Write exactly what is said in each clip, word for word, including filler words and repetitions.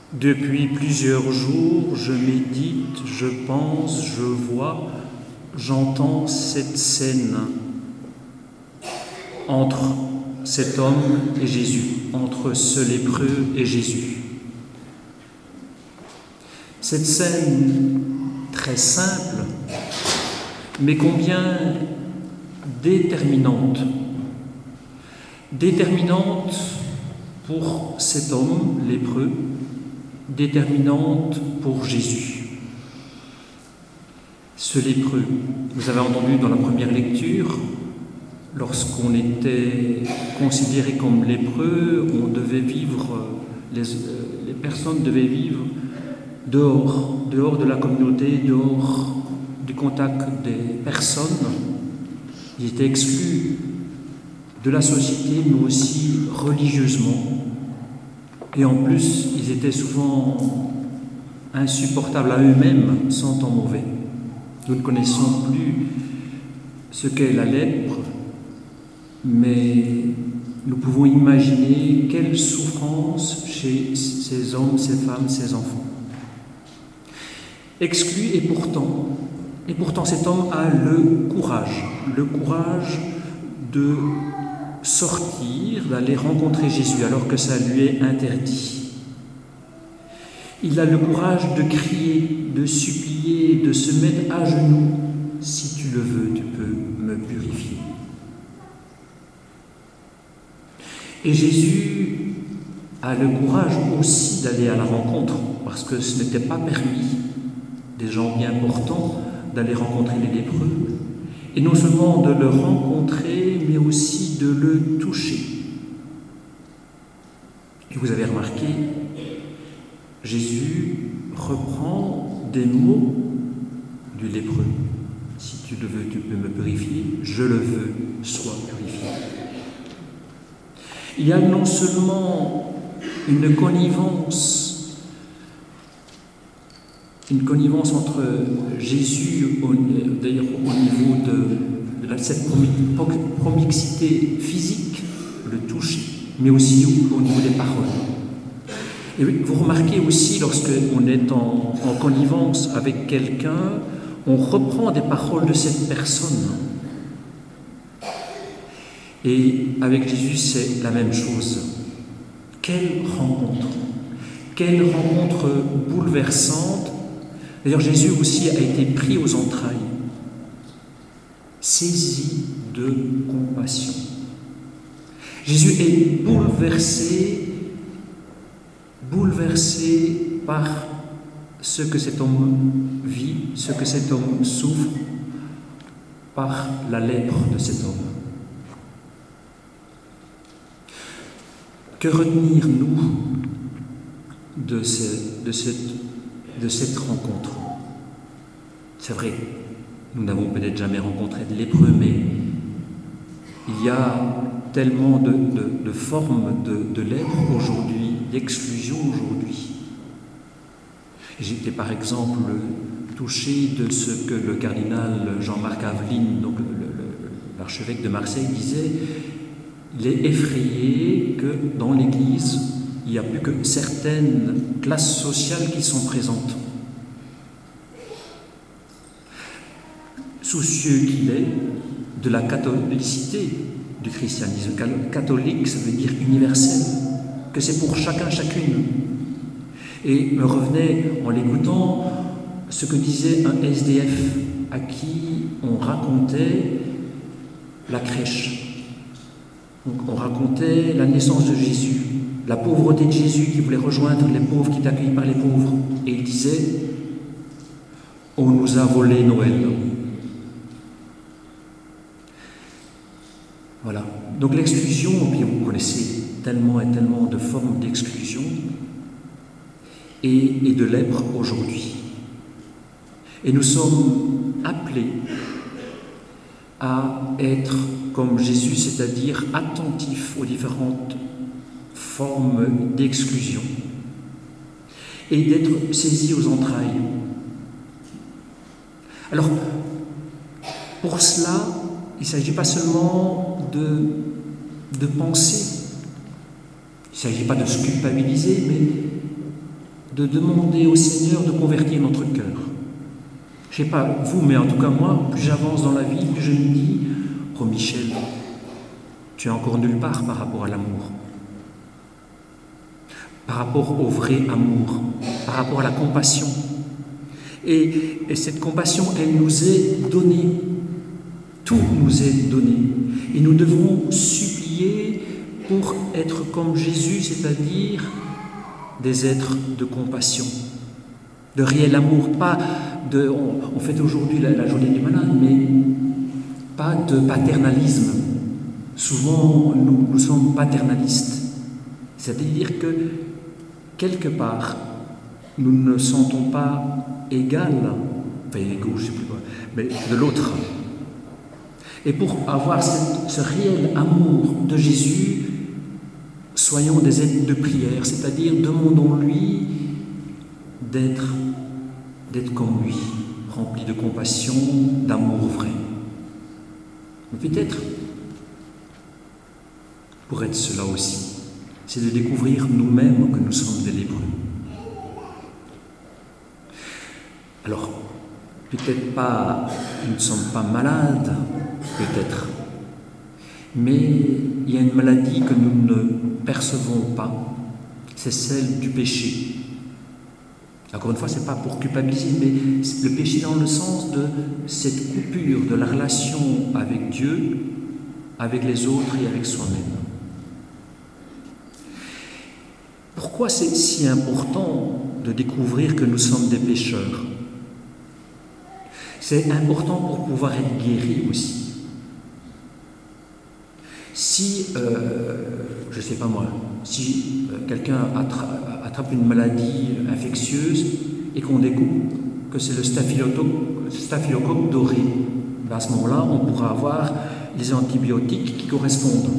Depuis plusieurs jours, je médite, je pense, je vois, j'entends cette scène entre cet homme et Jésus, entre ce lépreux et Jésus. Cette scène très simple, mais combien déterminante. Déterminante pour cet homme lépreux, déterminante pour Jésus. Ce lépreux, vous avez entendu dans la première lecture, lorsqu'on était considéré comme lépreux, on devait vivre, les, les personnes devaient vivre dehors, dehors de la communauté, dehors du contact des personnes. Ils étaient exclus de la société, mais aussi religieusement. Et en plus, ils étaient souvent insupportables à eux-mêmes, sentant mauvais. Nous ne connaissons plus ce qu'est la lèpre, mais nous pouvons imaginer quelle souffrance chez ces hommes, ces femmes, ces enfants. Exclus, et pourtant, et pourtant cet homme a le courage, le courage de sortir, d'aller rencontrer Jésus alors que ça lui est interdit. Il a le courage de crier, de supplier, de se mettre à genoux. Si tu le veux, tu peux me purifier. Et Jésus a le courage aussi d'aller à la rencontre, parce que ce n'était pas permis des gens bien portants d'aller rencontrer les lépreux, et non seulement de le rencontrer, mais aussi de le toucher. Et vous avez remarqué, Jésus reprend des mots du lépreux. Si tu le veux, tu peux me purifier. Je le veux, sois purifié. Il y a non seulement une connivence, une connivence entre Jésus, d'ailleurs au niveau de, de cette promixité physique, le toucher, mais aussi au, au niveau des paroles. Et vous remarquez aussi, lorsqu'on est en, en connivence avec quelqu'un, on reprend des paroles de cette personne. Et avec Jésus, c'est la même chose. Quelle rencontre! Quelle rencontre bouleversante! D'ailleurs, Jésus aussi a été pris aux entrailles, saisi de compassion. Jésus est bouleversé, bouleversé par ce que cet homme vit, ce que cet homme souffre, par la lèpre de cet homme. Que retenir, nous, de, ce, de, cette, de cette rencontre? C'est vrai, nous n'avons peut-être jamais rencontré de lépreux, mais il y a tellement de, de, de formes de, de lèpre aujourd'hui, d'exclusion aujourd'hui. J'étais par exemple touché de ce que le cardinal Jean-Marc Aveline, donc le, le, l'archevêque de Marseille, disait. Il est effrayé que dans l'Église, il n'y a plus que certaines classes sociales qui sont présentes. Soucieux qu'il est de la catholicité du christianisme. Catholique, ça veut dire universel, que c'est pour chacun, chacune. Et me revenait en l'écoutant ce que disait un S D F à qui on racontait la crèche. Donc on racontait la naissance de Jésus, la pauvreté de Jésus qui voulait rejoindre les pauvres, qui est accueilli par les pauvres. Et il disait « On nous a volé Noël ». Voilà. Donc l'exclusion, puis vous connaissez tellement et tellement de formes d'exclusion et, et de lèpre aujourd'hui. Et nous sommes appelés à être comme Jésus, c'est-à-dire attentifs aux différentes formes d'exclusion et d'être saisis aux entrailles. Alors, pour cela, il ne s'agit pas seulement de, de penser, il ne s'agit pas de se culpabiliser, mais de demander au Seigneur de convertir notre cœur. Je ne sais pas vous, mais en tout cas moi, plus j'avance dans la vie, plus je me dis « Oh Michel, tu es encore nulle part par rapport à l'amour. Par rapport au vrai amour, par rapport à la compassion. Et, et cette compassion, elle nous est donnée. Tout nous est donné. Et nous devons supplier pour être comme Jésus, c'est-à-dire des êtres de compassion, de réel amour, pas de... On, on fête aujourd'hui la, la journée du malade, mais pas de paternalisme. Souvent, nous, nous sommes paternalistes. C'est-à-dire que, quelque part, nous ne sentons pas égal, enfin égaux, je ne sais plus quoi, mais de l'autre. Et pour avoir cette, ce réel amour de Jésus, soyons des êtres de prière, c'est-à-dire demandons-lui d'être, d'être comme lui, rempli de compassion, d'amour vrai. Mais peut-être, pour être cela aussi, c'est de découvrir nous-mêmes que nous sommes des lépreux. Alors, peut-être pas, nous ne sommes pas malades, peut-être, mais il y a une maladie que nous ne percevons pas, c'est celle du péché. Encore une fois, ce n'est pas pour culpabiliser, mais le péché dans le sens de cette coupure de la relation avec Dieu, avec les autres et avec soi-même. Pourquoi c'est si important de découvrir que nous sommes des pécheurs? C'est important pour pouvoir être guéri aussi. Si, euh, je ne sais pas moi, si euh, quelqu'un attra- attrape une maladie infectieuse et qu'on découvre que c'est le staphylocoque, staphylocoque doré, ben à ce moment-là, on pourra avoir les antibiotiques qui correspondent.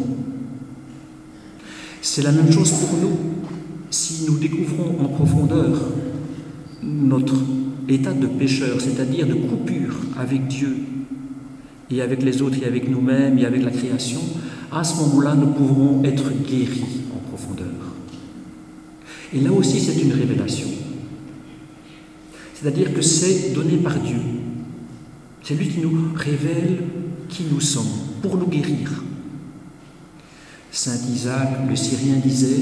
C'est la même chose pour nous. Si nous découvrons en profondeur notre état de pécheur, c'est-à-dire de coupure avec Dieu et avec les autres et avec nous-mêmes et avec la création, à ce moment-là, nous pourrons être guéris en profondeur. Et là aussi, c'est une révélation. C'est-à-dire que c'est donné par Dieu. C'est lui qui nous révèle qui nous sommes, pour nous guérir. Saint Isaac, le Syrien, disait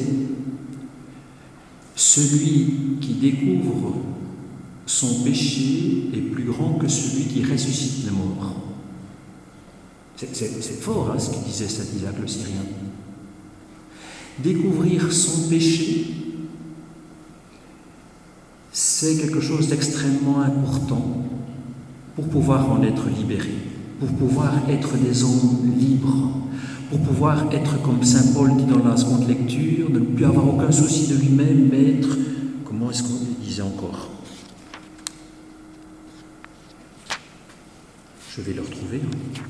« Celui qui découvre son péché est plus grand que celui qui ressuscite les morts. » C'est, c'est, c'est fort hein, ce qu'il disait Saint Isaac le Syrien. Découvrir son péché, c'est quelque chose d'extrêmement important pour pouvoir en être libéré, pour pouvoir être des hommes libres, pour pouvoir être, comme Saint Paul dit dans la seconde lecture, ne plus avoir aucun souci de lui-même, mais être, comment est-ce qu'on disait encore? Je vais le retrouver.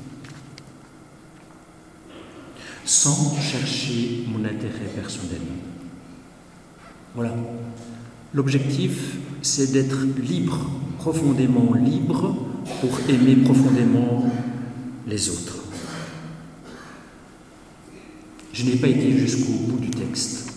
Sans chercher mon intérêt personnel. Voilà. L'objectif, c'est d'être libre, profondément libre, pour aimer profondément les autres. Je n'ai pas été jusqu'au bout du texte.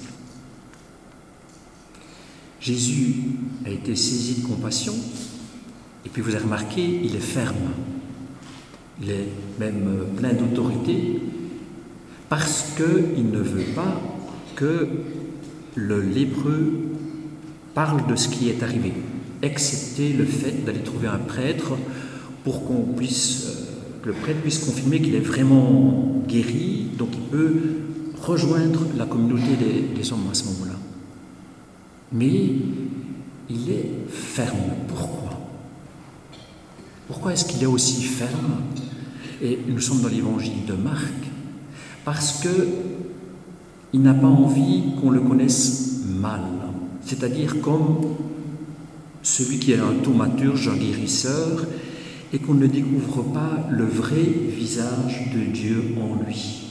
Jésus a été saisi de compassion, et puis vous avez remarqué, il est ferme. Il est même plein d'autorité, parce qu'il ne veut pas que le lépreux parle de ce qui est arrivé, excepté le fait d'aller trouver un prêtre pour qu'on puisse, que le prêtre puisse confirmer qu'il est vraiment guéri, donc il peut rejoindre la communauté des, des hommes à ce moment-là. Mais il est ferme. Pourquoi? Pourquoi est-ce qu'il est aussi ferme? Et nous sommes dans l'évangile de Marc, parce qu'il n'a pas envie qu'on le connaisse mal, c'est-à-dire comme celui qui est un thaumaturge, un guérisseur, et qu'on ne découvre pas le vrai visage de Dieu en lui.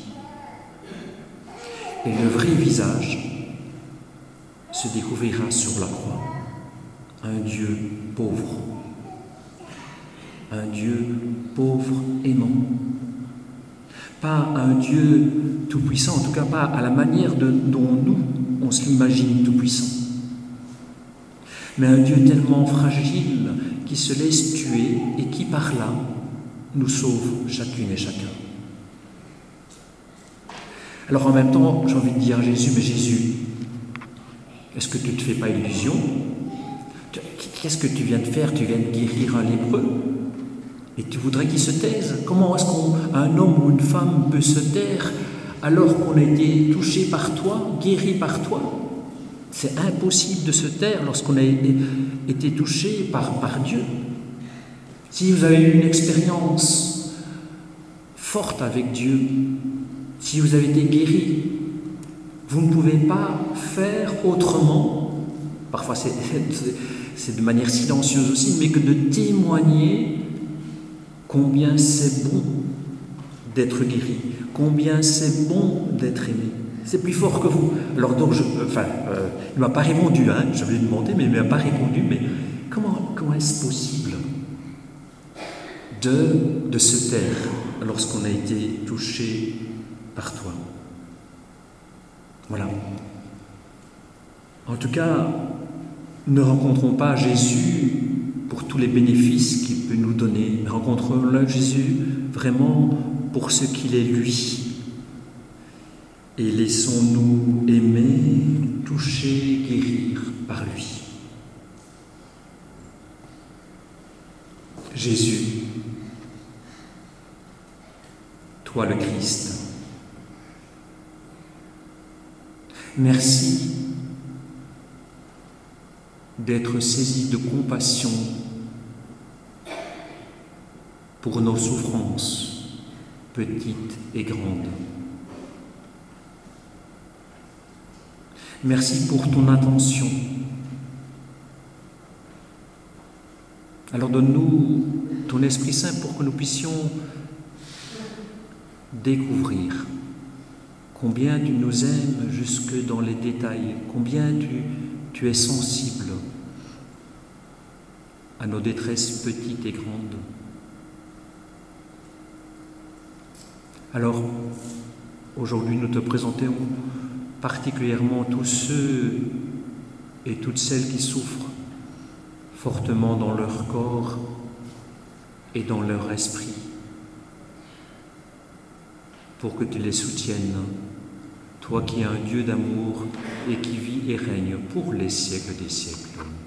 Et le vrai visage se découvrira sur la croix, un Dieu pauvre, un Dieu pauvre aimant. Pas un Dieu tout-puissant, en tout cas pas à la manière de, dont nous, on se l'imagine tout-puissant. mais un Dieu tellement fragile qui se laisse tuer et qui par là nous sauve chacune et chacun. Alors en même temps, j'ai envie de dire à Jésus, mais Jésus, est-ce que tu ne te fais pas illusion? Qu'est-ce que tu viens de faire? Tu viens de guérir un lépreux et tu voudrais qu'il se taise? Comment est-ce qu'un homme ou une femme peut se taire alors qu'on a été touché par toi, guéri par toi? C'est impossible de se taire lorsqu'on a été touché par, par Dieu. Si vous avez eu une expérience forte avec Dieu, si vous avez été guéri, vous ne pouvez pas faire autrement, parfois c'est, c'est de manière silencieuse aussi, mais que de témoigner combien c'est bon d'être guéri, combien c'est bon d'être aimé. C'est plus fort que vous. Alors donc, je, enfin, euh, il ne m'a pas répondu, hein, je lui ai demandé, mais il ne m'a pas répondu, mais comment, comment est-ce possible de, de se taire lorsqu'on a été touché par toi? Voilà. En tout cas, ne rencontrons pas Jésus pour tous les bénéfices qu'il peut nous donner, mais rencontrons-le Jésus vraiment pour ce qu'il est lui. Et laissons-nous aimer, toucher, guérir par lui. Jésus, toi le Christ, merci d'être saisi de compassion pour nos souffrances, petites et grandes. Merci pour ton attention. Alors donne-nous ton Esprit Saint pour que nous puissions découvrir combien tu nous aimes jusque dans les détails, combien tu, tu es sensible à nos détresses petites et grandes. Alors, aujourd'hui, nous te présentons particulièrement tous ceux et toutes celles qui souffrent fortement dans leur corps et dans leur esprit, pour que tu les soutiennes, toi qui es un Dieu d'amour et qui vis et règne pour les siècles des siècles.